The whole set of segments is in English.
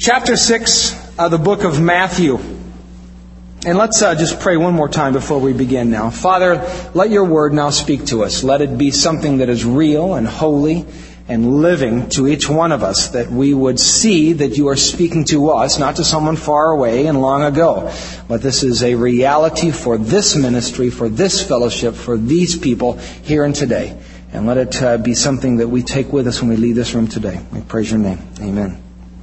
Chapter 6 of the book of Matthew. And let's just pray one more time before we begin now. Father, let your word now speak to us. Let it be something that is real and holy and living to each one of us, that we would see that you are speaking to us, not to someone far away and long ago. But this is a reality for this ministry, for this fellowship, for these people here and today. And let it be something that we take with us when we leave this room today. We praise your name. Amen.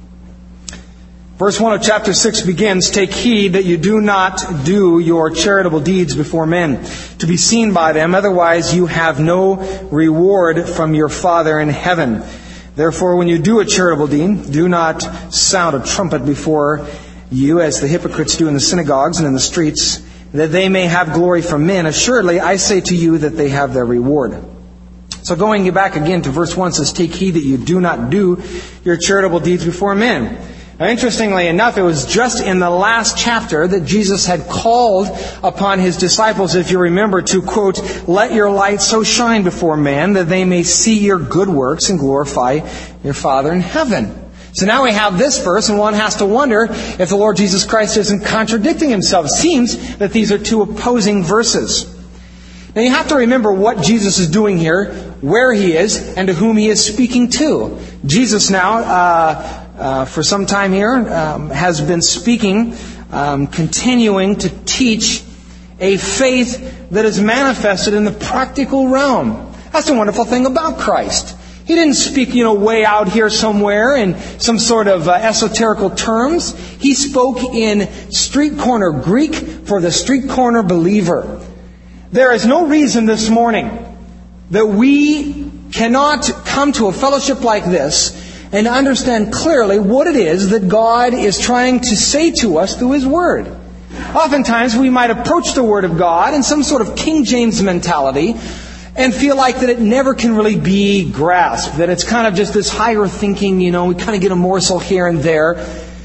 Verse 1 of chapter 6 begins, "Take heed that you do not do your charitable deeds before men, to be seen by them, otherwise you have no reward from your Father in heaven. Therefore, when you do a charitable deed, do not sound a trumpet before you, as the hypocrites do in the synagogues and in the streets, that they may have glory from men. Assuredly, I say to you that they have their reward." So going back again to verse 1, it says, "Take heed that you do not do your charitable deeds before men." Now, interestingly enough, it was just in the last chapter that Jesus had called upon His disciples, if you remember, to, quote, "Let your light so shine before men that they may see your good works and glorify your Father in heaven." So now we have this verse, and one has to wonder if the Lord Jesus Christ isn't contradicting Himself. It seems that these are two opposing verses. Now you have to remember what Jesus is doing here, where He is, and to whom He is speaking to. Jesus now, for some time here, has been speaking, continuing to teach a faith that is manifested in the practical realm. That's the wonderful thing about Christ. He didn't speak, way out here somewhere in some sort of esoterical terms. He spoke in street corner Greek for the street corner believer. There is no reason this morning that we cannot come to a fellowship like this and understand clearly what it is that God is trying to say to us through His Word. Oftentimes we might approach the Word of God in some sort of King James mentality and feel like that it never can really be grasped, that it's kind of just this higher thinking, we kind of get a morsel here and there.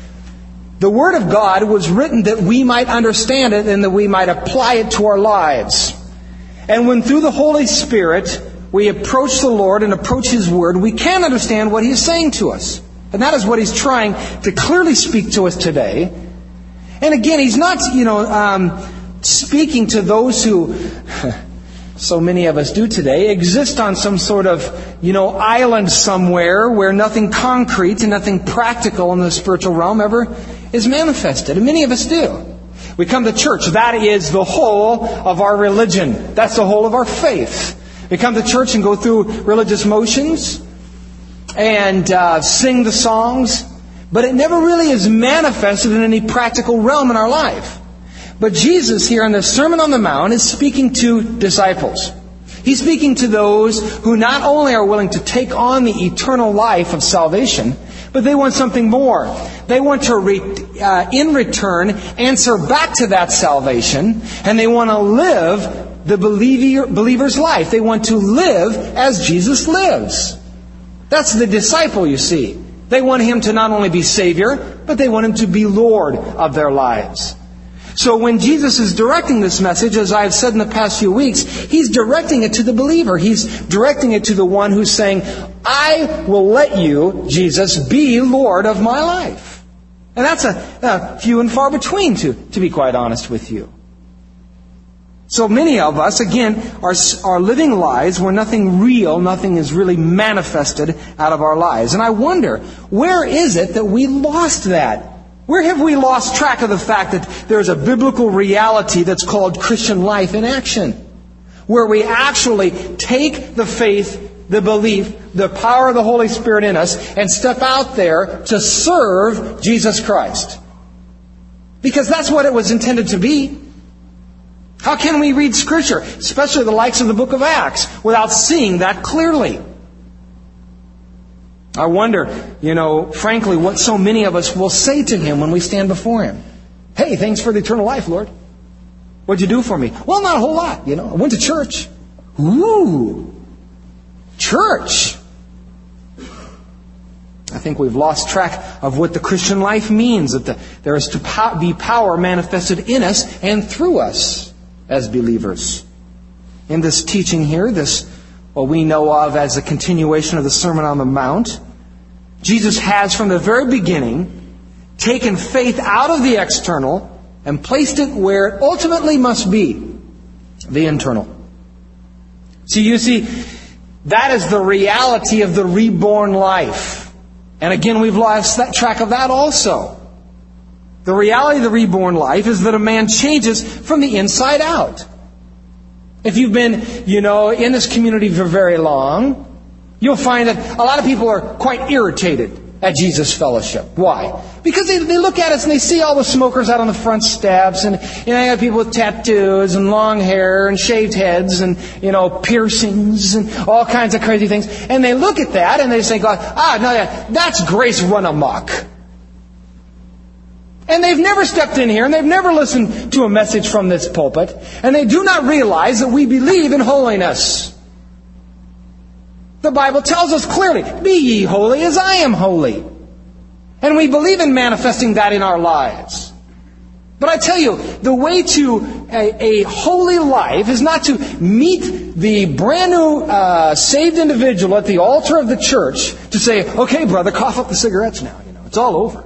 The Word of God was written that we might understand it and that we might apply it to our lives. And when through the Holy Spirit we approach the Lord and approach His Word, we can understand what He is saying to us. And that is what He's trying to clearly speak to us today. And again, He's not, speaking to those who, so many of us do today, exist on some sort of, island somewhere where nothing concrete and nothing practical in the spiritual realm ever is manifested. And many of us do. We come to church. That is the whole of our religion. That's the whole of our faith. We come to church and go through religious motions and sing the songs, but it never really is manifested in any practical realm in our life. But Jesus here in the Sermon on the Mount is speaking to disciples. He's speaking to those who not only are willing to take on the eternal life of salvation, but they want something more. They want to, in return, answer back to that salvation, and they want to live the believer's life. They want to live as Jesus lives. That's the disciple, you see. They want Him to not only be Savior, but they want Him to be Lord of their lives. So when Jesus is directing this message, as I've said in the past few weeks, He's directing it to the believer. He's directing it to the one who's saying, "I will let you, Jesus, be Lord of my life." And that's a few and far between, to be quite honest with you. So many of us, again, are living lives where nothing real, nothing is really manifested out of our lives. And I wonder, where is it that we lost that? Where have we lost track of the fact that there's a biblical reality that's called Christian life in action? Where we actually take the faith, the belief, the power of the Holy Spirit in us and step out there to serve Jesus Christ. Because that's what it was intended to be. How can we read Scripture, especially the likes of the book of Acts, without seeing that clearly? I wonder, frankly, what so many of us will say to Him when we stand before Him. "Hey, thanks for the eternal life, Lord. What'd you do for me?" "Well, not a whole lot, I went to church." "Ooh, church." I think we've lost track of what the Christian life means, that there is to be power manifested in us and through us as believers. In this teaching here, what we know of as a continuation of the Sermon on the Mount, Jesus has from the very beginning taken faith out of the external and placed it where it ultimately must be, the internal. So you see, that is the reality of the reborn life. And again, we've lost track of that also. The reality of the reborn life is that a man changes from the inside out. If you've been, in this community for very long, you'll find that a lot of people are quite irritated at Jesus Fellowship. Why? Because they look at us and they see all the smokers out on the front steps, and you have people with tattoos and long hair and shaved heads and piercings and all kinds of crazy things. And they look at that and they say, that's grace run amok. And they've never stepped in here and they've never listened to a message from this pulpit, and they do not realize that we believe in holiness. The Bible tells us clearly, be ye holy as I am holy. And we believe in manifesting that in our lives. But I tell you, the way to a holy life is not to meet the brand new saved individual at the altar of the church to say, okay, brother, cough up the cigarettes now. It's all over.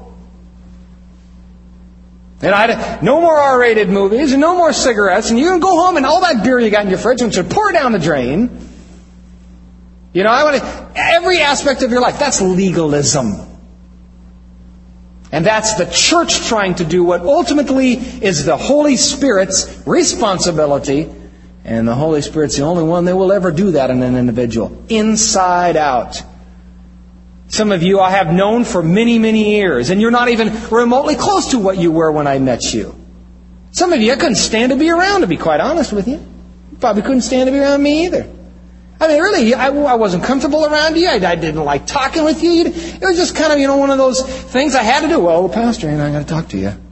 And no more R-rated movies and no more cigarettes, and you can go home and all that beer you got in your fridge and should pour it down the drain. I want every aspect of your life. That's legalism. And that's the church trying to do what ultimately is the Holy Spirit's responsibility. And the Holy Spirit's the only one that will ever do that in an individual. Inside out. Some of you I have known for many, many years, and you're not even remotely close to what you were when I met you. Some of you I couldn't stand to be around, to be quite honest with you. You probably couldn't stand to be around me either. I mean, really, I wasn't comfortable around you. I didn't like talking with you. It was just kind of, one of those things I had to do. Well, Pastor, I got to talk to you.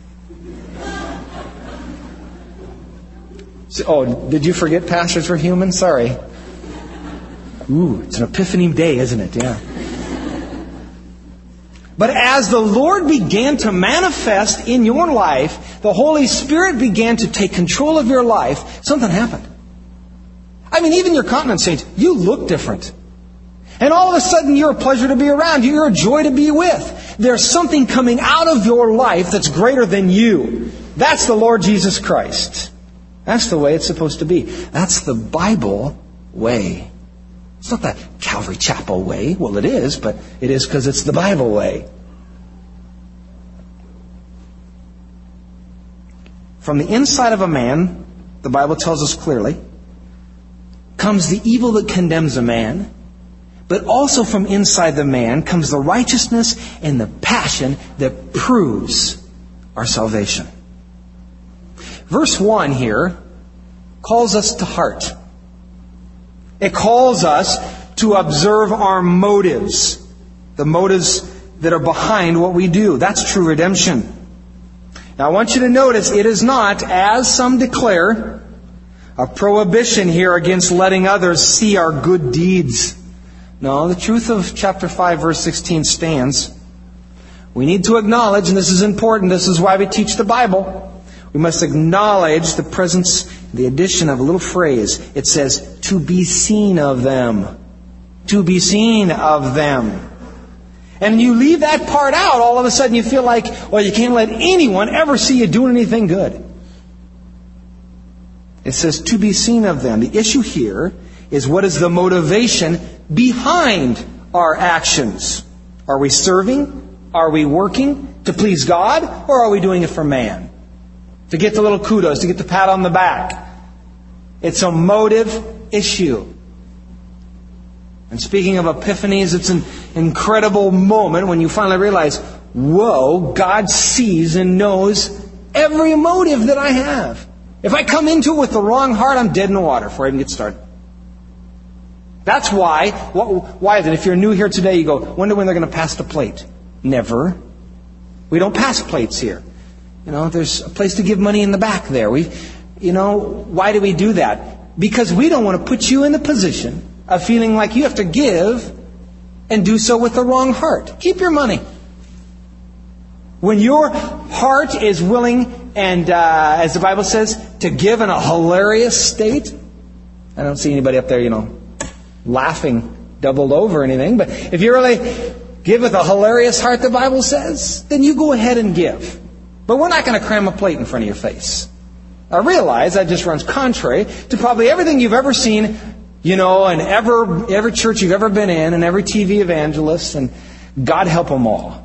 So, did you forget pastors were human? Sorry. Ooh, it's an Epiphany day, isn't it? Yeah. But as the Lord began to manifest in your life, the Holy Spirit began to take control of your life, something happened. I mean, even your continent saints, you look different. And all of a sudden, you're a pleasure to be around. You're a joy to be with. There's something coming out of your life that's greater than you. That's the Lord Jesus Christ. That's the way it's supposed to be. That's the Bible way. It's not the Calvary Chapel way. Well, it is, but it is because it's the Bible way. From the inside of a man, the Bible tells us clearly, comes the evil that condemns a man, but also from inside the man comes the righteousness and the passion that proves our salvation. Verse 1 here calls us to heart. It calls us to observe our motives, the motives that are behind what we do. That's true redemption. Now I want you to notice it is not, as some declare, a prohibition here against letting others see our good deeds. No, the truth of chapter 5, verse 16 stands. We need to acknowledge, and this is important, this is why we teach the Bible, we must acknowledge the presence, the addition of a little phrase. It says, to be seen of them. To be seen of them. And you leave that part out, all of a sudden you feel like, well, you can't let anyone ever see you doing anything good. It says, to be seen of them. The issue here is what is the motivation behind our actions? Are we serving? Are we working to please God? Or are we doing it for man? To get the little kudos, to get the pat on the back. It's a motive issue. And speaking of epiphanies, it's an incredible moment when you finally realize, whoa, God sees and knows every motive that I have. If I come into it with the wrong heart, I'm dead in the water before I even get started. That's why. Why is it? If you're new here today, you go, wonder when they're going to pass the plate. Never. We don't pass plates here. There's a place to give money in the back there. Why do we do that? Because we don't want to put you in the position of feeling like you have to give and do so with the wrong heart. Keep your money. When your heart is willing and, as the Bible says, to give in a hilarious state. I don't see anybody up there, laughing doubled over or anything. But if you're really Give with a hilarious heart, the Bible says. Then you go ahead and give. But we're not going to cram a plate in front of your face. I realize that just runs contrary to probably everything you've ever seen, and every church you've ever been in, and every TV evangelist, and God help them all.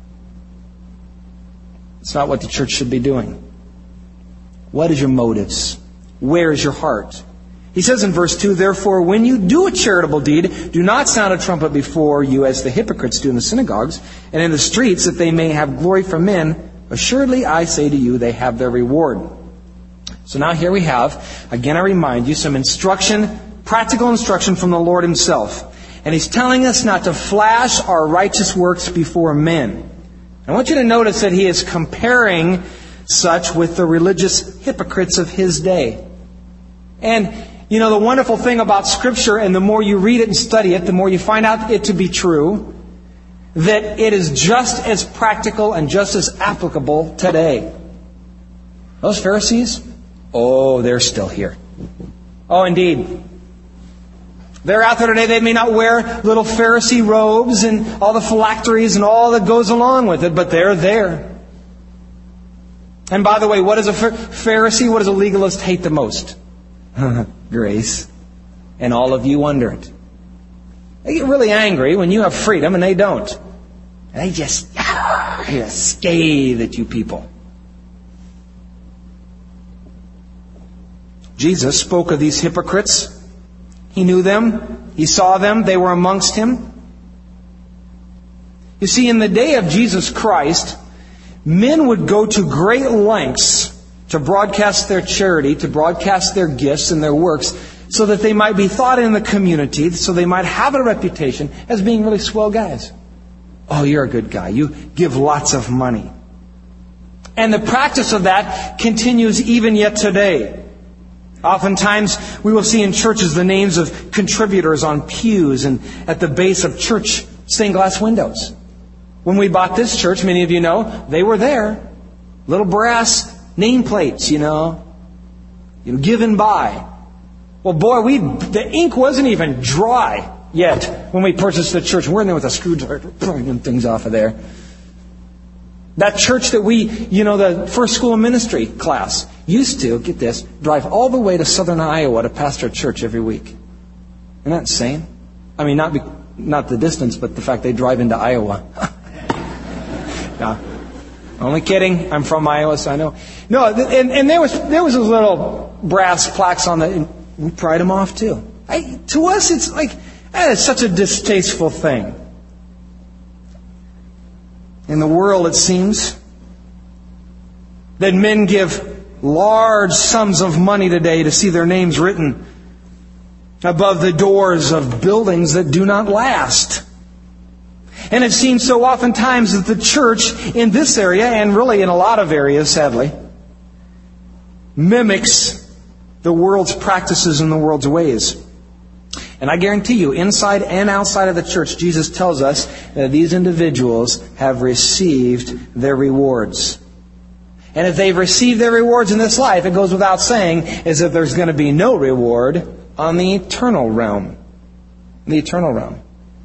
It's not what the church should be doing. What is your motives? Where is your heart? He says in verse 2, therefore, when you do a charitable deed, do not sound a trumpet before you as the hypocrites do in the synagogues and in the streets, that they may have glory from men. Assuredly, I say to you, they have their reward. So now here we have, again I remind you, some instruction, practical instruction from the Lord Himself. And He's telling us not to flash our righteous works before men. I want you to notice that He is comparing such with the religious hypocrites of His day. And, the wonderful thing about Scripture, and the more you read it and study it, the more you find out it to be true, that it is just as practical and just as applicable today. Those Pharisees, they're still here. Oh, indeed. They're out there today. They may not wear little Pharisee robes and all the phylacteries and all that goes along with it, but they're there. And by the way, what does a Pharisee, what does a legalist hate the most? Grace. And all of you under it. They get really angry when you have freedom and they don't. And they just scathe at you people. Jesus spoke of these hypocrites. He knew them. He saw them. They were amongst Him. You see, in the day of Jesus Christ, men would go to great lengths to broadcast their charity, to broadcast their gifts and their works, so that they might be thought in the community, so they might have a reputation as being really swell guys. Oh, you're a good guy. You give lots of money. And the practice of that continues even yet today. Oftentimes, we will see in churches the names of contributors on pews and at the base of church stained glass windows. When we bought this church, many of you know, they were there. Little brass nameplates, given by. Well, boy, the ink wasn't even dry yet when we purchased the church. We're in there with a screwdriver pulling things off of there. That church that the first school of ministry class used to, get this, drive all the way to southern Iowa to pastor a church every week. Isn't that insane? I mean, not the distance, but the fact they drive into Iowa. No, only kidding. I'm from Iowa, so I know. No, and there was those little brass plaques on and we pried them off too. To us, it's like, that is such a distasteful thing. In the world, it seems that men give large sums of money today to see their names written above the doors of buildings that do not last. And it seems so oftentimes that the church in this area, and really in a lot of areas, sadly, mimics the world's practices and the world's ways. And I guarantee you, inside and outside of the church, Jesus tells us that these individuals have received their rewards. And if they've received their rewards in this life, it goes without saying, is that there's going to be no reward on the eternal realm. The eternal realm.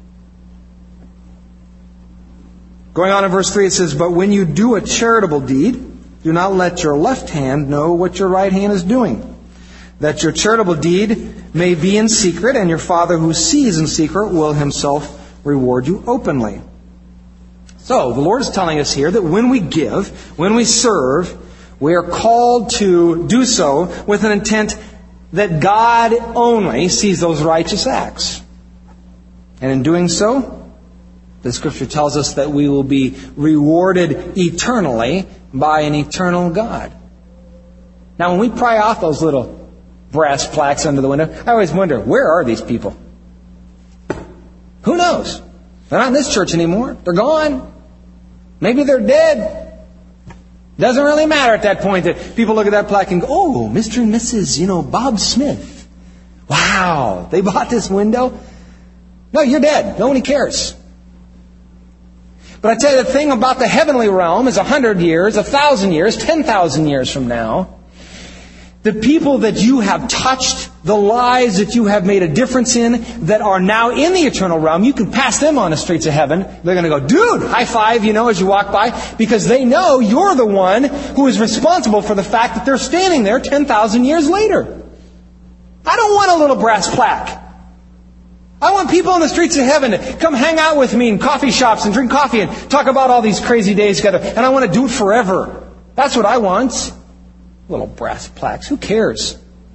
Going on in verse 3, it says, but when you do a charitable deed, do not let your left hand know what your right hand is doing, that your charitable deed may be in secret, and your Father who sees in secret will Himself reward you openly. So, the Lord is telling us here that when we give, when we serve, we are called to do so with an intent that God only sees those righteous acts. And in doing so, the Scripture tells us that we will be rewarded eternally by an eternal God. Now, when we pry off those little brass plaques under the window, I always wonder, where are these people? Who knows? They're not in this church anymore. They're gone. Maybe they're dead. Doesn't really matter at that point that people look at that plaque and go, oh, Mr. and Mrs., Bob Smith. Wow, they bought this window? No, you're dead. Nobody cares. But I tell you, the thing about the heavenly realm is 100 years, 1,000 years, 10,000 years from now, The people that you have touched, the lives that you have made a difference in, that are now in the eternal realm, you can pass them on the streets of heaven. They're going to go, dude, high five, as you walk by, because they know you're the one who is responsible for the fact that they're standing there 10,000 years later. I don't want a little brass plaque. I want people in the streets of heaven to come hang out with me in coffee shops and drink coffee and talk about all these crazy days together. And I want to do it forever. That's what I want. Little brass plaques. Who cares?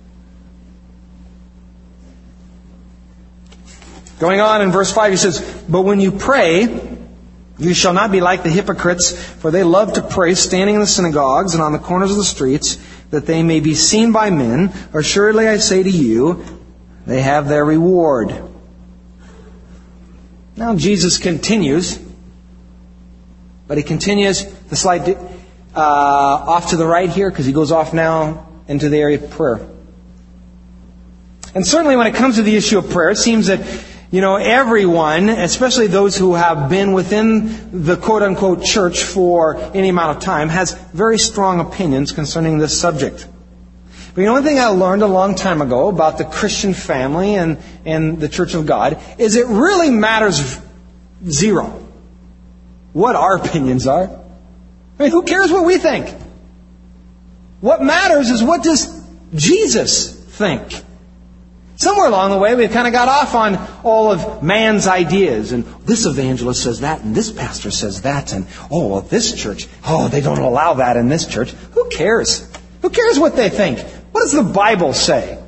Going on in verse 5, he says, "But when you pray, you shall not be like the hypocrites, for they love to pray standing in the synagogues and on the corners of the streets, that they may be seen by men. Assuredly I say to you, they have their reward." Now Jesus continues, but he continues the slide off to the right here, because he goes off now into the area of prayer. And certainly when it comes to the issue of prayer, it seems that, everyone, especially those who have been within the quote-unquote church for any amount of time, has very strong opinions concerning this subject. But one thing I learned a long time ago about the Christian family and the Church of God is it really matters zero what our opinions are. Who cares what we think? What matters is, what does Jesus think? Somewhere along the way, we've kind of got off on all of man's ideas. And this evangelist says that, and this pastor says that, and this church, they don't allow that in this church. Who cares? Who cares what they think? What does the Bible say?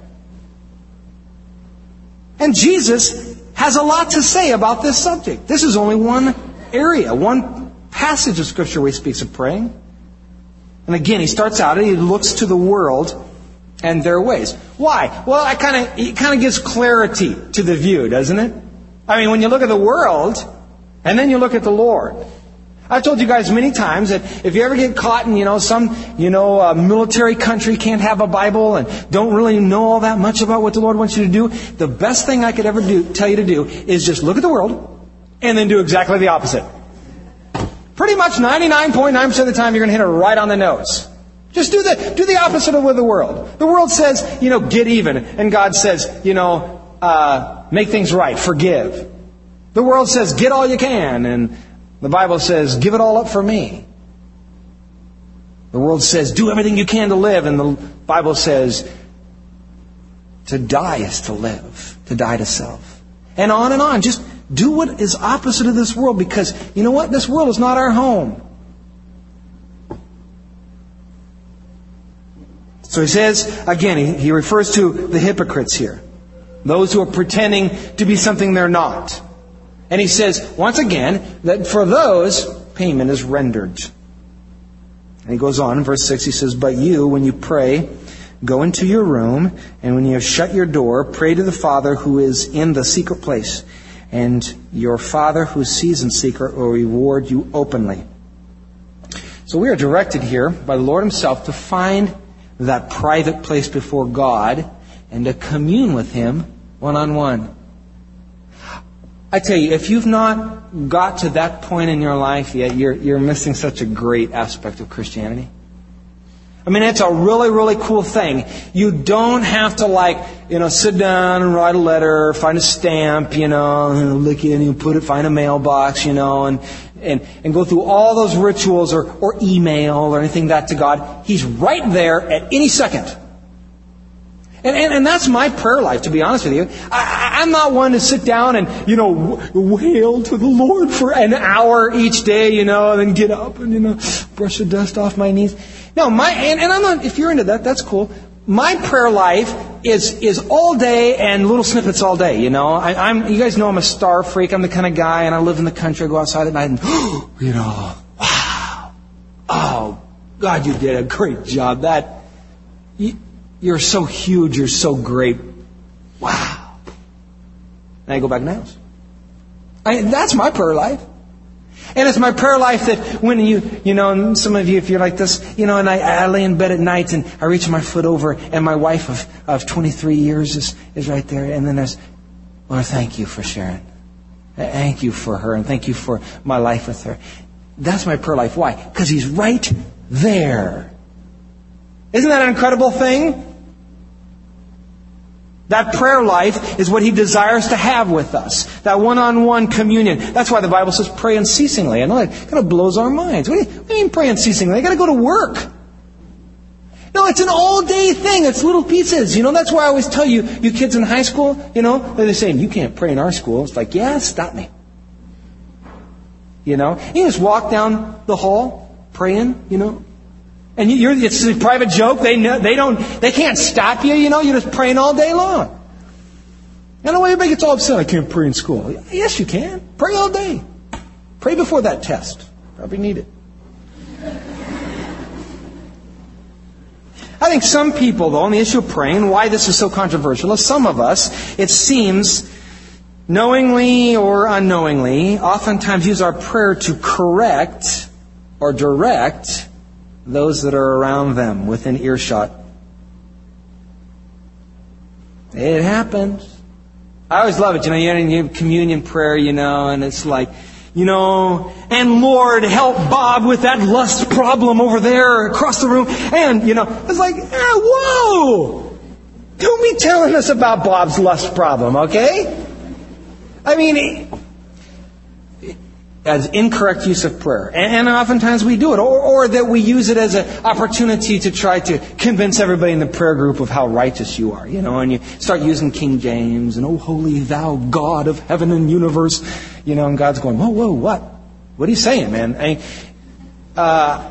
And Jesus has a lot to say about this subject. This is only one area, one passage of Scripture where he speaks of praying. And again, he starts out and he looks to the world and their ways. Why? Well, it kind of gives clarity to the view, doesn't it? When you look at the world and then you look at the Lord. I've told you guys many times that if you ever get caught in, some military country can't have a Bible and don't really know all that much about what the Lord wants you to do, the best thing I could ever tell you to do is just look at the world and then do exactly the opposite. Pretty much 99.9% of the time you're going to hit it right on the nose. Just do the opposite of the world. The world says, get even. And God says, make things right, forgive. The world says, get all you can. And the Bible says, give it all up for me. The world says, do everything you can to live. And the Bible says, to die is to live. To die to self. And on and on. Just do what is opposite of this world, because you know what? This world is not our home. So he says, again, he refers to the hypocrites here. Those who are pretending to be something they're not. And he says, once again, that for those, payment is rendered. And he goes on in verse 6, he says, "But you, when you pray, go into your room, and when you have shut your door, pray to the Father who is in the secret place. And your Father who sees in secret will reward you openly." So we are directed here by the Lord Himself to find that private place before God and to commune with Him one-on-one. I tell you, if you've not got to that point in your life yet, you're missing such a great aspect of Christianity. It's a really, really cool thing. You don't have to sit down and write a letter, find a stamp, lick it and find a mailbox, and go through all those rituals or email or anything that to God. He's right there at any second. And that's my prayer life, to be honest with you. I'm not one to sit down and, wail to the Lord for an hour each day, and then get up and, brush the dust off my knees. No, and I'm not, if you're into that, that's cool. My prayer life is all day and little snippets all day, you guys know I'm a star freak. I'm the kind of guy, and I live in the country. I go outside at night and, wow. Oh, God, you did a great job. You're so huge. You're so great. Wow. And I go back in the house. That's my prayer life. And it's my prayer life that when and some of you, if you're like this, and I lay in bed at night and I reach my foot over and my wife of 23 years is right there. And then there's, Lord, thank you for Sharon. Thank you for her, and thank you for my life with her. That's my prayer life. Why? Because He's right there. Isn't that an incredible thing? That prayer life is what He desires to have with us. That one-on-one communion. That's why the Bible says pray unceasingly. I know that kind of blows our minds. What do you mean pray unceasingly? You got to go to work. No, it's an all-day thing. It's little pieces. That's why I always tell you kids in high school, they're saying, you can't pray in our school. It's like, yeah, stop me. You just walk down the hall praying, and it's a private joke. They can't stop you, you're just praying all day long. I know why everybody gets all upset. I can't pray in school. Yes, you can. Pray all day. Pray before that test. Probably need it. I think some people, though, on the issue of praying, why this is so controversial, is some of us, it seems, knowingly or unknowingly, oftentimes use our prayer to correct or direct those that are around them within earshot. It happens. I always love it. You're in communion prayer, and it's like, and Lord, help Bob with that lust problem over there across the room. And, it's like, whoa! Don't be telling us about Bob's lust problem, okay? I mean, as incorrect use of prayer. And oftentimes we do it. Or that we use it as an opportunity to try to convince everybody in the prayer group of how righteous you are. And you start using King James and, oh, holy thou God of heaven and universe. And God's going, whoa, what? What are you saying, man? Why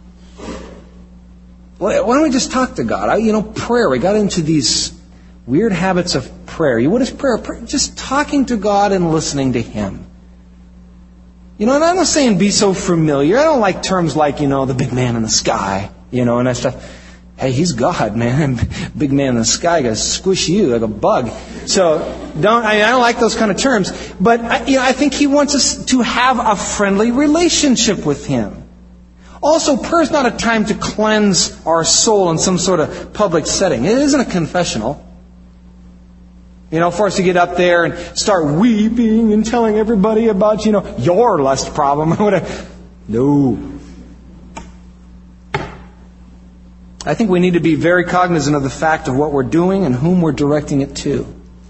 don't we just talk to God? Prayer. We got into these weird habits of prayer. What is prayer? Just talking to God and listening to Him. And I'm not saying be so familiar. I don't like terms like, the big man in the sky, and that stuff. Hey, He's God, man. Big man in the sky gonna squish you like a bug. So I don't like those kind of terms. But I think He wants us to have a friendly relationship with Him. Also, prayer is not a time to cleanse our soul in some sort of public setting. It isn't a confessional. For us to get up there and start weeping and telling everybody about, your lust problem or whatever. No. I think we need to be very cognizant of the fact of what we're doing and whom we're directing it to.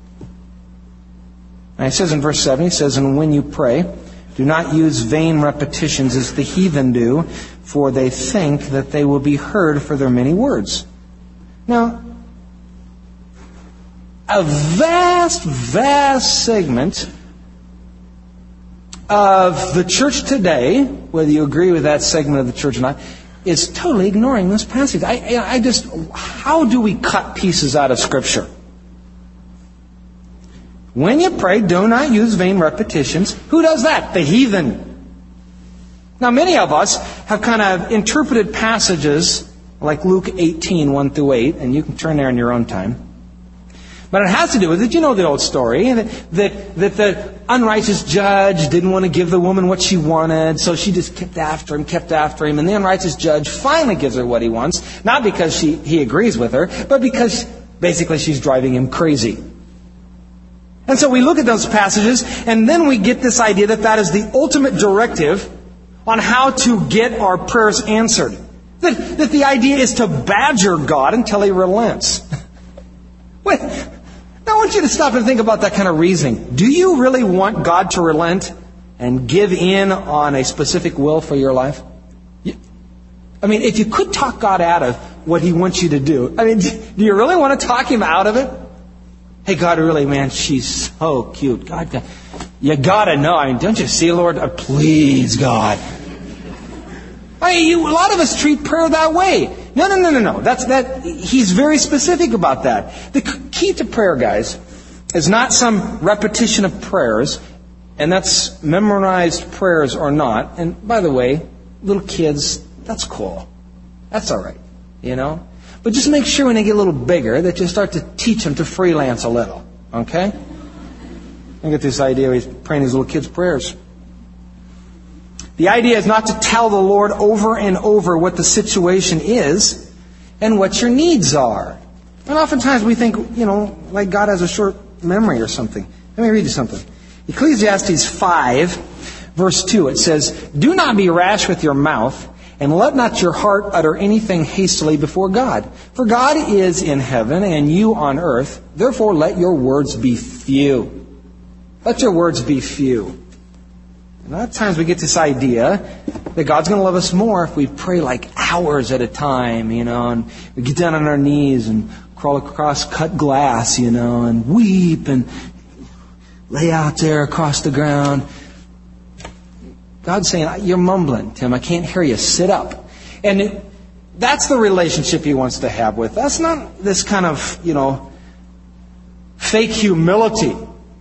And it says in verse 7, He says, and when you pray, do not use vain repetitions as the heathen do, for they think that they will be heard for their many words. Now, a vast, vast segment of the church today, whether you agree with that segment of the church or not, is totally ignoring this passage. How do we cut pieces out of Scripture? When you pray, do not use vain repetitions. Who does that? The heathen. Now, many of us have kind of interpreted passages like Luke 18, 1 through 8, and you can turn there in your own time. But it has to do with it. You know the old story, that the unrighteous judge didn't want to give the woman what she wanted, so she just kept after him, and the unrighteous judge finally gives her what he wants, not because he agrees with her, but because basically she's driving him crazy. And so we look at those passages, and then we get this idea that is the ultimate directive on how to get our prayers answered. That the idea is to badger God until He relents. Wait, I want you to stop and think about that kind of reasoning. Do you really want God to relent and give in on a specific will for your life? If you could talk God out of what He wants you to do, do you really want to talk Him out of it? Hey, God, really, man, she's so cute. God, you got to know. Don't you see, Lord? Please, God. A lot of us treat prayer that way. No. He's very specific about that. The key to prayer, guys, is not some repetition of prayers, and that's memorized prayers or not. And by the way, little kids, that's cool. That's all right, But just make sure when they get a little bigger that you start to teach them to freelance a little, okay? I get this idea of he's praying these little kids' prayers. The idea is not to tell the Lord over and over what the situation is and what your needs are. And oftentimes we think, like God has a short memory or something. Let me read you something. Ecclesiastes 5, verse 2, it says, "Do not be rash with your mouth, And let not your heart utter anything hastily before God. For God is in heaven and you on earth. Therefore let your words be few. Let your words be few. And a lot of times we get this idea that God's going to love us more if we pray like hours at a time, and we get down on our knees and crawl across cut glass, and weep and lay out there across the ground. God's saying, you're mumbling, Tim. I can't hear you. Sit up. And that's the relationship He wants to have with us. Not this kind of, fake humility.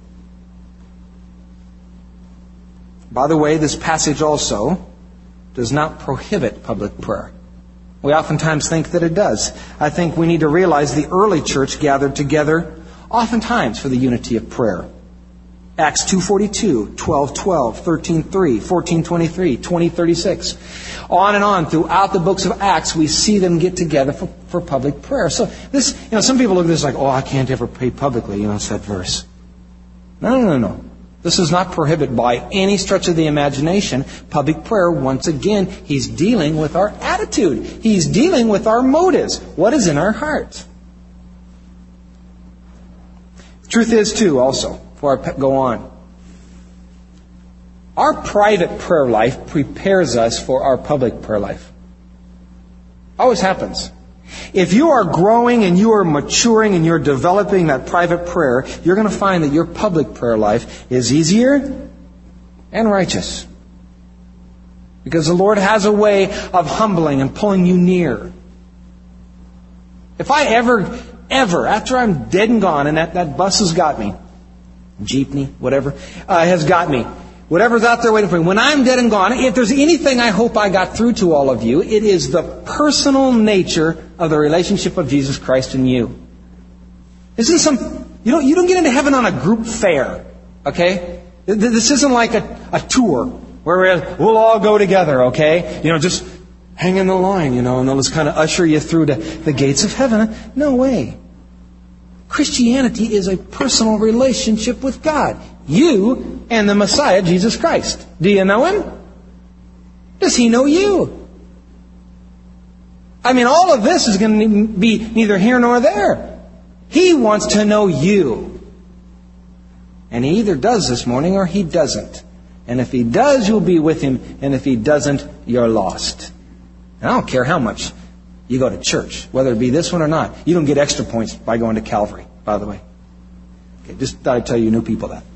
By the way, this passage also does not prohibit public prayer. We oftentimes think that it does. I think we need to realize the early church gathered together oftentimes for the unity of prayer. Acts 2:42, 12:12, 13:3, 14:23, 20:36. On and on throughout the books of Acts, we see them get together for public prayer. So this, some people look at this like, I can't ever pray publicly, it's that verse. No. This is not prohibited by any stretch of the imagination. Public prayer, once again, He's dealing with our attitude. He's dealing with our motives. What is in our heart? The truth is, too, also, before I go on, our private prayer life prepares us for our public prayer life. Always happens. If you are growing and you are maturing and you're developing that private prayer, you're going to find that your public prayer life is easier and righteous. Because the Lord has a way of humbling and pulling you near. If I ever, after I'm dead and gone and that bus has got me, jeepney, whatever, has got me, whatever's out there waiting for me, when I'm dead and gone, if there's anything I hope I got through to all of you, it is the personal nature of the relationship of Jesus Christ and you. This isn't you don't get into heaven on a group fare, okay? This isn't like a tour where we'll all go together, okay? Just hang in the line, and they'll just kind of usher you through to the gates of heaven. No way. Christianity is a personal relationship with God. You and the Messiah, Jesus Christ. Do you know Him? Does He know you? All of this is going to be neither here nor there. He wants to know you. And He either does this morning or He doesn't. And if He does, you'll be with Him. And if He doesn't, you're lost. And I don't care how much you go to church, whether it be this one or not. You don't get extra points by going to Calvary, by the way. Okay, just thought I'd tell you new people that.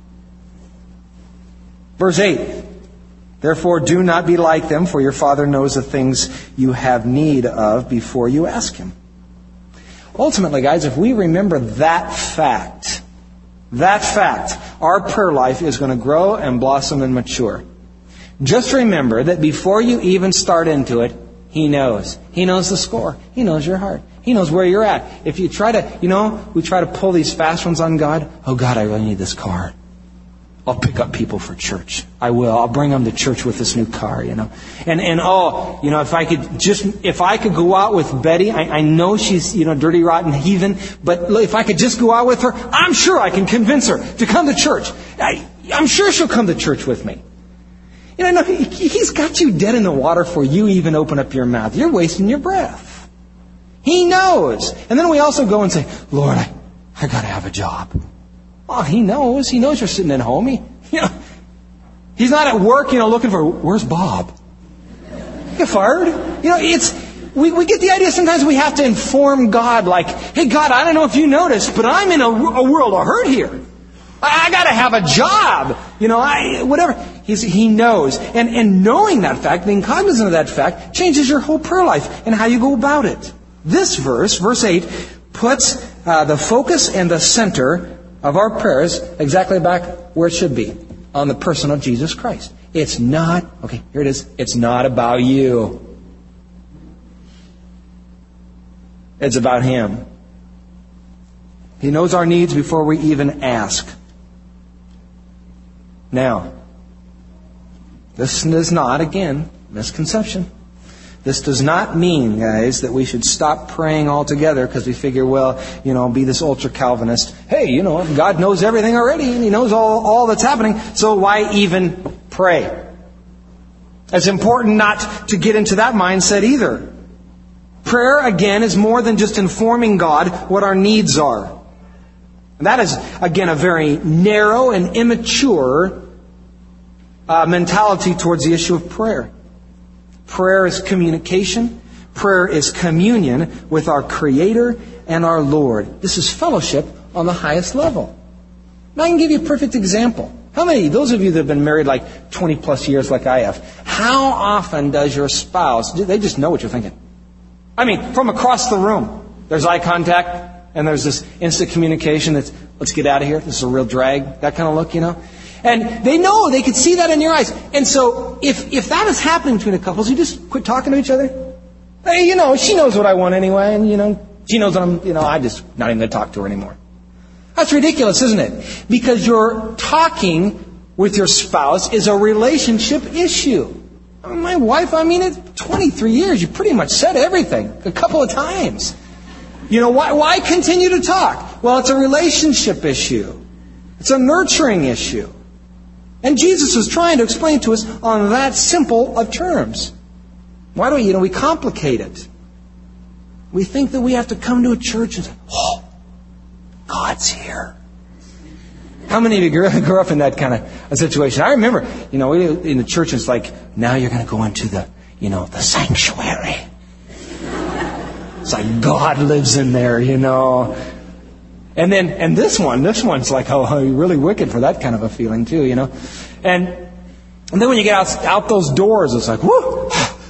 Verse 8. Therefore, do not be like them, for your Father knows the things you have need of before you ask Him. Ultimately, guys, if we remember that fact, our prayer life is going to grow and blossom and mature. Just remember that before you even start into it, He knows. He knows the score. He knows your heart. He knows where you're at. If you try to, we try to pull these fast ones on God. Oh, God, I really need this car. I'll pick up people for church. I will. I'll bring them to church with this new car, And if I could go out with Betty, I know she's, dirty, rotten heathen, but if I could just go out with her, I'm sure I can convince her to come to church. I'm sure she'll come to church with me. He's got you dead in the water before you even open up your mouth. You're wasting your breath. He knows. And then we also go and say, Lord, I got to have a job. Oh, He knows. He knows you're sitting at home. He's not at work, looking for, where's Bob? Get fired. We get the idea sometimes we have to inform God like, hey, God, I don't know if you noticed, but I'm in a world of hurt here. I got to have a job. Whatever. He knows. And knowing that fact, being cognizant of that fact, changes your whole prayer life and how you go about it. This verse, verse 8, puts the focus and the center of our prayers exactly back where it should be, on the person of Jesus Christ. It's not, here it is, it's not about you. It's about Him. He knows our needs before we even ask. Now, this is not, again, misconception. This does not mean, guys, that we should stop praying altogether because we figure, be this ultra-Calvinist. Hey, God knows everything already and He knows all that's happening, so why even pray? It's important not to get into that mindset either. Prayer, again, is more than just informing God what our needs are. And that is, again, a very narrow and immature mentality towards the issue of prayer. Prayer is communication. Prayer is communion with our Creator and our Lord. This is fellowship on the highest level. Now I can give you a perfect example. How many, those of you that have been married like 20 plus years like I have, how often does your spouse, they just know what you're thinking? I mean, from across the room, there's eye contact and there's this instant communication that's, let's get out of here, this is a real drag, that kind of look, you know? And they know, they can see that in your eyes. And so if that is happening between a couple, you just quit talking to each other. Hey, you know, she knows what I want anyway, and, you know, she knows what I just not even going to talk to her anymore. That's ridiculous, isn't it? Because your talking with your spouse is a relationship issue. My wife, it's 23 years. You pretty much said everything a couple of times. You know, why continue to talk? Well, it's a relationship issue. It's a nurturing issue. And Jesus is trying to explain to us on that simple of terms. Why do we complicate it? We think that we have to come to a church and say, oh, God's here. How many of you grew up in that kind of a situation? I remember, in the church, it's like, now you're going to go into the sanctuary. It's like God lives in there, And this one's like, oh, you're really wicked for that kind of a feeling too, And then when you get out those doors, it's like, whoo,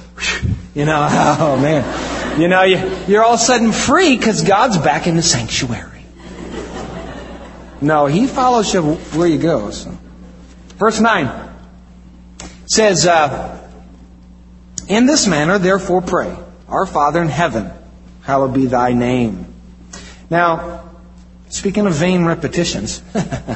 oh man. You're all of a sudden free because God's back in the sanctuary. No, He follows you where you go. So. Verse 9 says, in this manner, therefore pray, our Father in heaven, hallowed be thy name. Now, speaking of vain repetitions,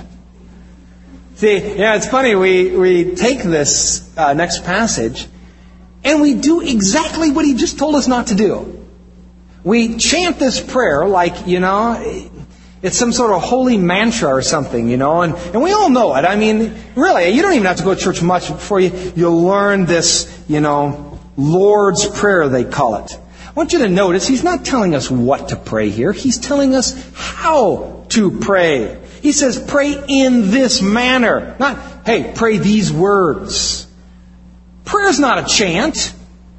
it's funny, we take this next passage and we do exactly what He just told us not to do. We chant this prayer like, it's some sort of holy mantra or something, and we all know it. Really, you don't even have to go to church much before you'll learn this, Lord's Prayer, they call it. I want you to notice, He's not telling us what to pray here. He's telling us how to pray. He says, pray in this manner. Not, hey, pray these words. Prayer's not a chant.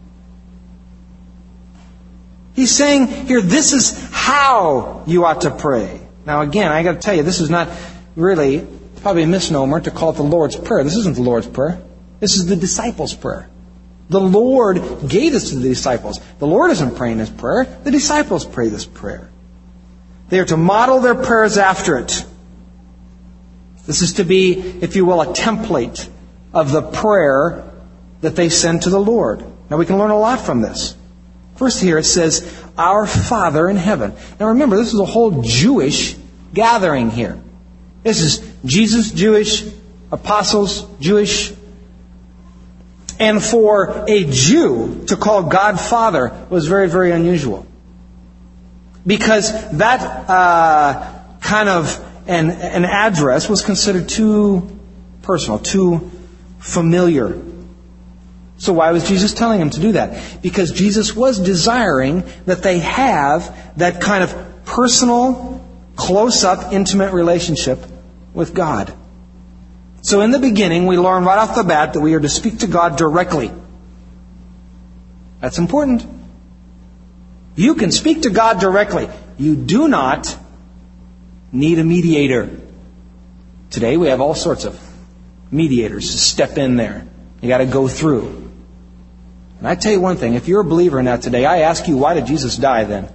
He's saying here, this is how you ought to pray. Now again, I got to tell you, this is not really, probably a misnomer to call it the Lord's Prayer. This isn't the Lord's Prayer. This is the disciples' prayer. The Lord gave this to the disciples. The Lord isn't praying this prayer. The disciples pray this prayer. They are to model their prayers after it. This is to be, if you will, a template of the prayer that they send to the Lord. Now we can learn a lot from this. First here it says, our Father in heaven. Now remember, this is a whole Jewish gathering here. This is Jesus, Jewish, apostles, Jewish. And for a Jew to call God Father was very, very unusual. Because that kind of an address was considered too personal, too familiar. So why was Jesus telling them to do that? Because Jesus was desiring that they have that kind of personal, close-up, intimate relationship with God. So in the beginning, we learn right off the bat that we are to speak to God directly. That's important. You can speak to God directly. You do not need a mediator. Today we have all sorts of mediators to step in there. You got to go through. And I tell you one thing, if you're a believer in that today, I ask you, why did Jesus die then?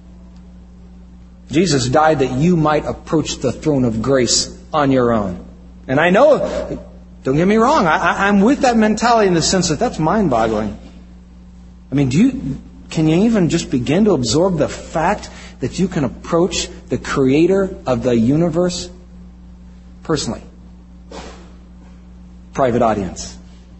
Jesus died that you might approach the throne of grace on your own. And I know, don't get me wrong, I'm with that mentality in the sense that that's mind-boggling. Can you even just begin to absorb the fact that you can approach the Creator of the universe personally? Private audience.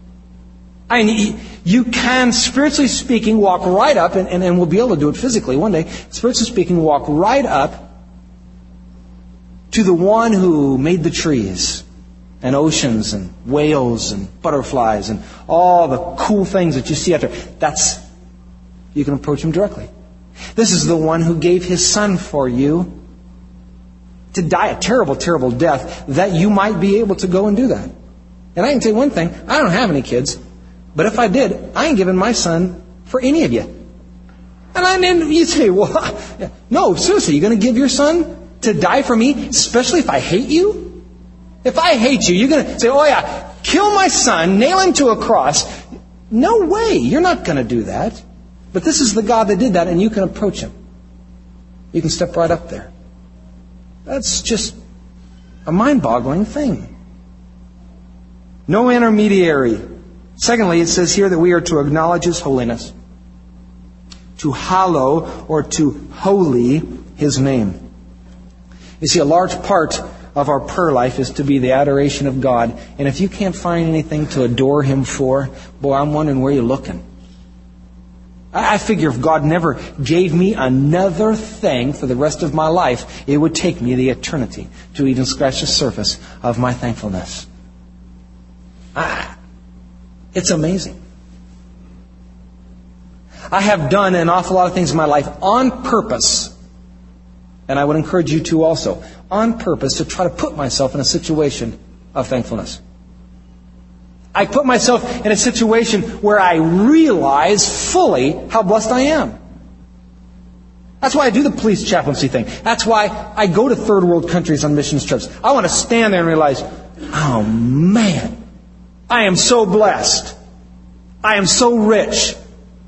You can, spiritually speaking, walk right up, and we'll be able to do it physically one day, spiritually speaking, walk right up to the one who made the trees, and oceans and whales and butterflies and all the cool things that you see out there. You can approach Him directly. This is the one who gave His Son for you to die a terrible, terrible death that you might be able to go and do that. And I can tell you one thing, I don't have any kids, but if I did, I ain't giving my son for any of you. And you say, well, no, seriously, you're going to give your son to die for me, especially if I hate you? If I hate you, you're going to say, oh yeah, kill my son, nail him to a cross. No way, you're not going to do that. But this is the God that did that, and you can approach Him. You can step right up there. That's just a mind-boggling thing. No intermediary. Secondly, it says here that we are to acknowledge His holiness. To hallow or to holy His name. You see, a large part of our prayer life is to be the adoration of God. And if you can't find anything to adore Him for, boy, I'm wondering where you're looking. I figure if God never gave me another thing for the rest of my life, it would take me the eternity to even scratch the surface of my thankfulness. It's amazing. I have done an awful lot of things in my life on purpose, and I would encourage you to also, on purpose to try to put myself in a situation of thankfulness. I put myself in a situation where I realize fully how blessed I am. That's why I do the police chaplaincy thing. That's why I go to third world countries on missions trips. I want to stand there and realize, oh man, I am so blessed. I am so rich.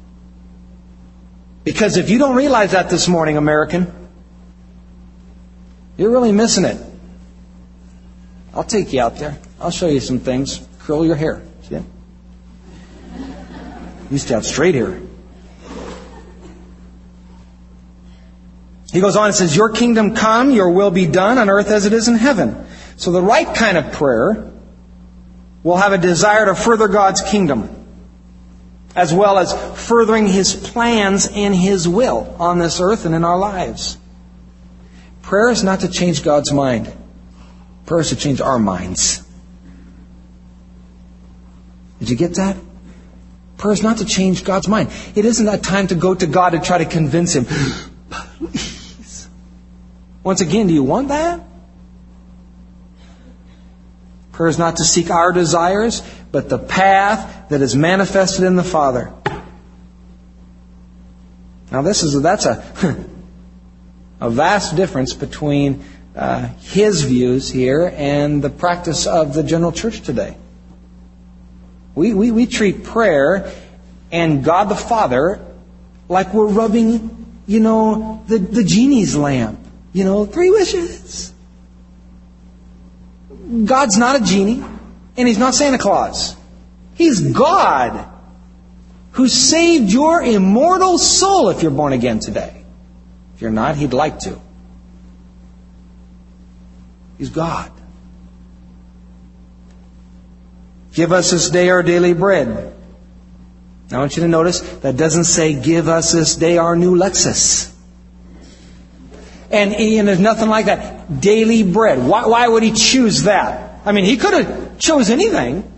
Because if you don't realize that this morning, American, you're really missing it. I'll take you out there. I'll show you some things. Curl your hair. See it? Used to have straight hair. He goes on and says, your kingdom come, your will be done on earth as it is in heaven. So the right kind of prayer will have a desire to further God's kingdom, as well as furthering His plans and His will on this earth and in our lives. Prayer is not to change God's mind. Prayer is to change our minds. Did you get that? Prayer is not to change God's mind. It isn't that time to go to God and try to convince Him. Please. Once again, do you want that? Prayer is not to seek our desires, but the path that is manifested in the Father. Now that's a vast difference between his views here and the practice of the general church today. We treat prayer and God the Father like we're rubbing, the genie's lamp. 3 wishes. God's not a genie, and He's not Santa Claus. He's God who saved your immortal soul if you're born again today. If you're not, He'd like to. He's God. Give us this day our daily bread. Now I want you to notice that doesn't say, give us this day our new Lexus. And there's nothing like that. Daily bread. Why would He choose that? I mean, He could have chose anything.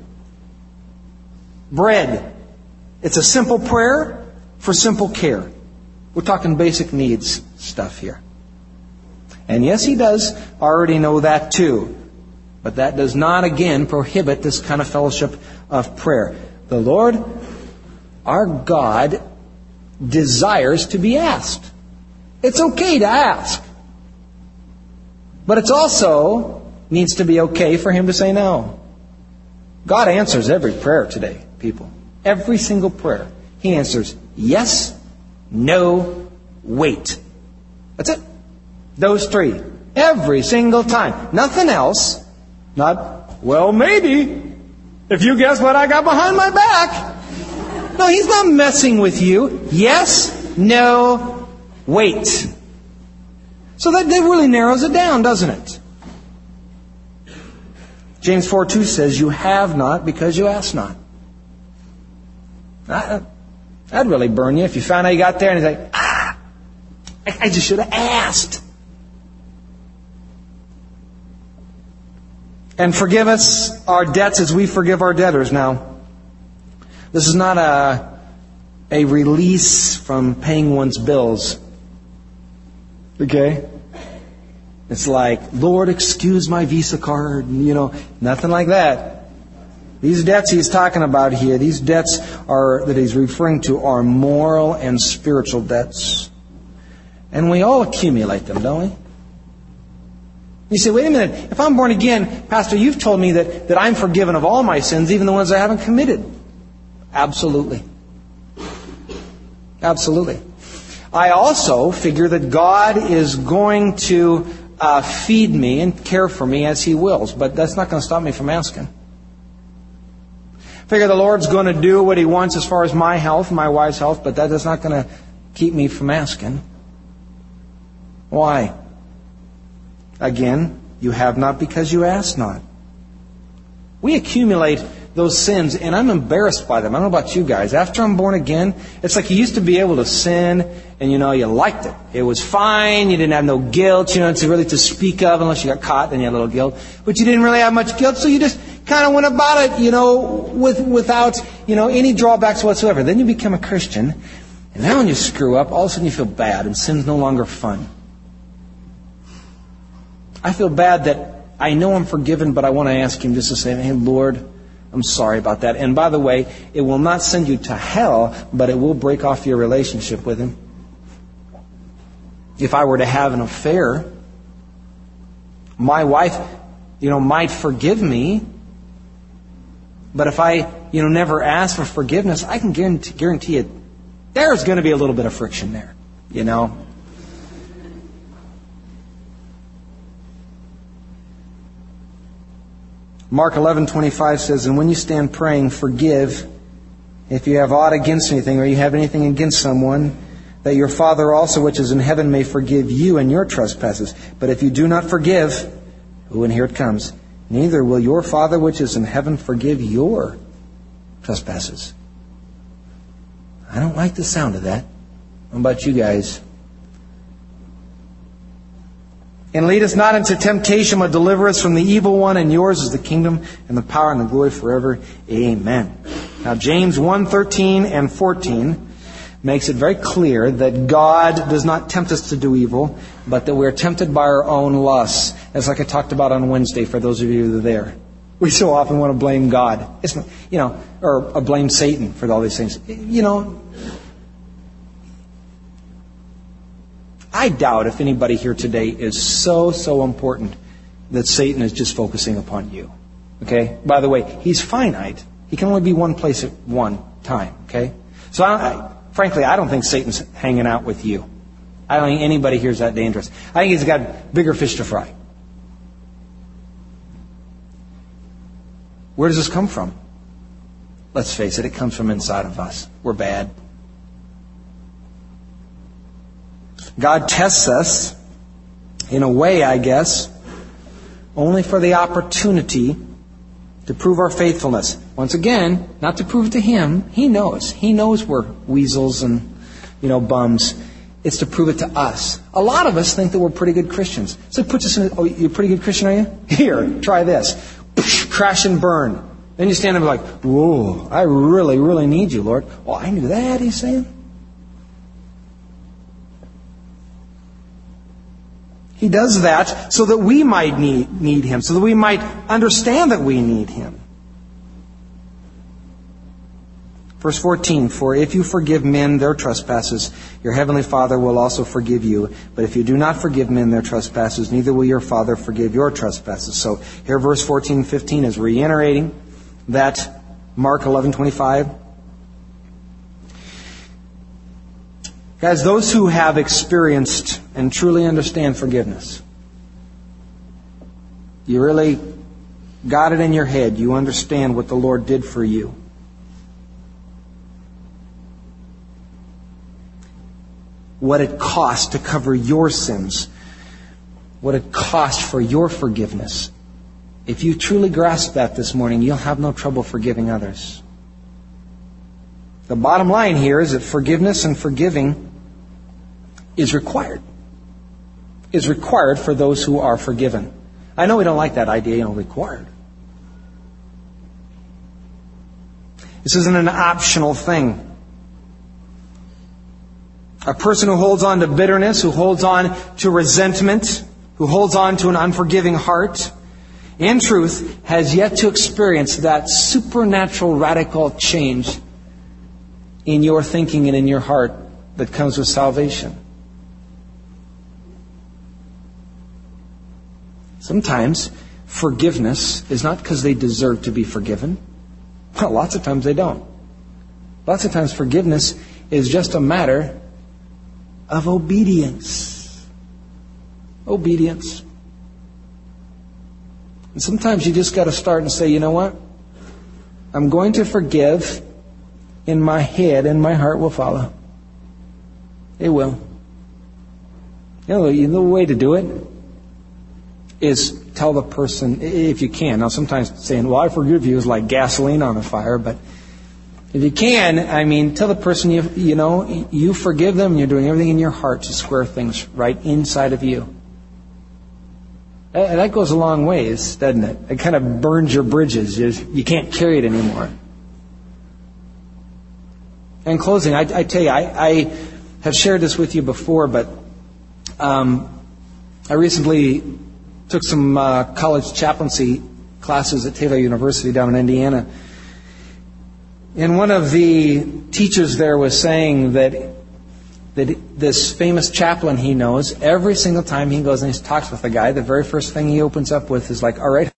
Bread. It's a simple prayer for simple care. We're talking basic needs stuff here. And yes, He does already know that too. But that does not, again, prohibit this kind of fellowship of prayer. The Lord, our God, desires to be asked. It's okay to ask. But it's also needs to be okay for Him to say no. God answers every prayer today, people. Every single prayer. He answers yes, no, wait. That's it. Those 3. Every single time. Nothing else. Not, well, maybe, if you guess what I got behind my back. No, He's not messing with you. Yes, no, wait. So that really narrows it down, doesn't it? James 4:2 says, you have not because you ask not. That'd really burn you if you found out you got there and you're like, I just should have asked. And forgive us our debts as we forgive our debtors. Now, this is not a release from paying one's bills. Okay? It's like, Lord, excuse my Visa card. Nothing like that. These debts he's talking about here, these debts that he's referring to are moral and spiritual debts. And we all accumulate them, don't we? You say, wait a minute, if I'm born again, Pastor, you've told me that I'm forgiven of all my sins, even the ones I haven't committed. Absolutely. Absolutely. I also figure that God is going to feed me and care for me as He wills, but that's not going to stop me from asking. I figure the Lord's going to do what He wants as far as my health, my wife's health, but that is not going to keep me from asking. Why? Again, you have not because you ask not. We accumulate those sins, and I'm embarrassed by them. I don't know about you guys. After I'm born again, it's like you used to be able to sin, and you liked it. It was fine. You didn't have no guilt, to speak of, unless you got caught, then you had a little guilt. But you didn't really have much guilt, so you just kind of went about it, without, any drawbacks whatsoever. Then you become a Christian, and now when you screw up, all of a sudden you feel bad, and sin's no longer fun. I feel bad that I know I'm forgiven, but I want to ask Him just to say, hey, Lord, I'm sorry about that. And by the way, it will not send you to hell, but it will break off your relationship with Him. If I were to have an affair, my wife, might forgive me, but if I, never ask for forgiveness, I can guarantee it, there's going to be a little bit of friction there, Mark 11:25 says, and when you stand praying, forgive if you have aught against anything, or you have anything against someone, that your Father also which is in heaven may forgive you and your trespasses. But if you do not forgive, and here it comes, neither will your Father which is in heaven forgive your trespasses. I don't like the sound of that. How about you guys? And lead us not into temptation, but deliver us from the evil one. And yours is the kingdom and the power and the glory forever. Amen. Now, James 1:13 and 14 makes it very clear that God does not tempt us to do evil, but that we're tempted by our own lusts. As like I talked about on Wednesday, for those of you that are there. We so often want to blame God. It's, or blame Satan for all these things. I doubt if anybody here today is so important that Satan is just focusing upon you. Okay? By the way, he's finite. He can only be one place at one time. Okay? So frankly, I don't think Satan's hanging out with you. I don't think anybody here is that dangerous. I think he's got bigger fish to fry. Where does this come from? Let's face it comes from inside of us. We're bad. God tests us, in a way, I guess, only for the opportunity to prove our faithfulness. Once again, not to prove it to Him. He knows. He knows we're weasels and, bums. It's to prove it to us. A lot of us think that we're pretty good Christians. So it puts us in, you're a pretty good Christian, are you? Here, try this. Crash and burn. Then you stand up and like, whoa, I really, really need you, Lord. Well, I knew that, he's saying. He does that so that we might need Him, so that we might understand that we need Him. Verse 14, for if you forgive men their trespasses, your heavenly Father will also forgive you. But if you do not forgive men their trespasses, neither will your Father forgive your trespasses. So here verse 14 and 15 is reiterating that Mark 11:25. Guys, those who have experienced and truly understand forgiveness, you really got it in your head. You understand what the Lord did for you. What it cost to cover your sins. What it cost for your forgiveness. If you truly grasp that this morning, you'll have no trouble forgiving others. The bottom line here is that forgiveness and forgiving is required for those who are forgiven. I know we don't like that idea, required. This isn't an optional thing. A person who holds on to bitterness, who holds on to resentment, who holds on to an unforgiving heart, in truth, has yet to experience that supernatural radical change in your thinking and in your heart that comes with salvation. Sometimes forgiveness is not because they deserve to be forgiven. Well, lots of times they don't. Lots of times forgiveness is just a matter of obedience. Obedience. And sometimes you just got to start and say, you know what? I'm going to forgive in my head, and my heart will follow. It will. The way to do it is tell the person, if you can. Now, sometimes saying, well, I forgive you is like gasoline on a fire, but if you can, tell the person, you forgive them, and you're doing everything in your heart to square things right inside of you. That goes a long ways, doesn't it? It kind of burns your bridges. You can't carry it anymore. In closing, I tell you, I have shared this with you before, but I recently took some college chaplaincy classes at Taylor University down in Indiana. And one of the teachers there was saying that this famous chaplain he knows, every single time he goes and he talks with a guy, the very first thing he opens up with is like, all right,